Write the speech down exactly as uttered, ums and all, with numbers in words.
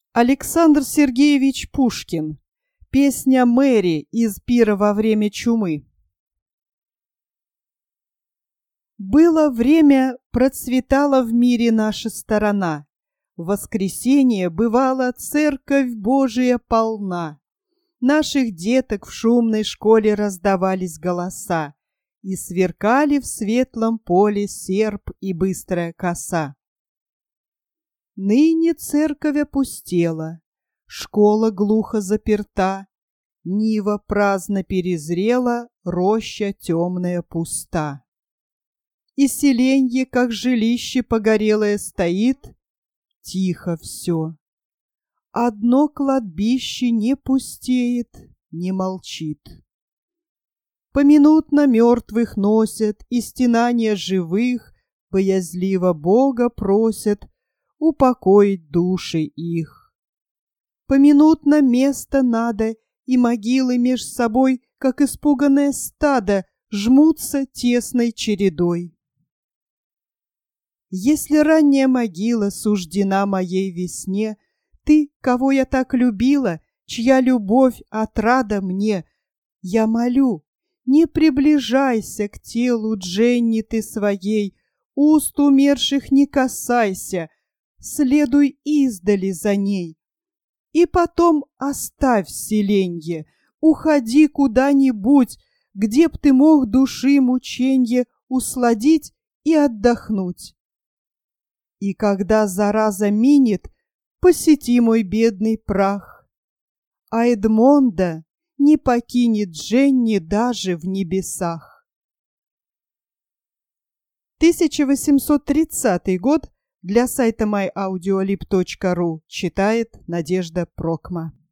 Александр Сергеевич Пушкин. Песня Мэри из «Пира во время чумы». Было время, процветала в мире наша сторона. В воскресенье бывала церковь Божия полна. Наших деток в шумной школе раздавались голоса, и сверкали в светлом поле серп и быстрая коса. Ныне церковь опустела, школа глухо заперта, нива праздно перезрела, роща темная пуста. И селенье, как жилище погорелое, стоит, тихо все. Одно кладбище не пустеет, не молчит. Поминутно мертвых носят, и стенания живых боязливо Бога просят упокоить души их. Поминутно место надо, и могилы меж собой, как испуганное стадо, жмутся тесной чередой. Если ранняя могила суждена моей весне, ты, кого я так любила, чья любовь отрада мне, я молю, не приближайся к телу Дженни ты своей, уст умерших не касайся, следуй издали за ней. И потом оставь селенье, уходи куда-нибудь, где б ты мог души мученье усладить и отдохнуть. И когда зараза минет, посети мой бедный прах, а Эдмонда не покинет Дженни даже в небесах. тысяча восемьсот тридцатый год. Для сайта май аудиолиб точка ру читает Надежда Прокма.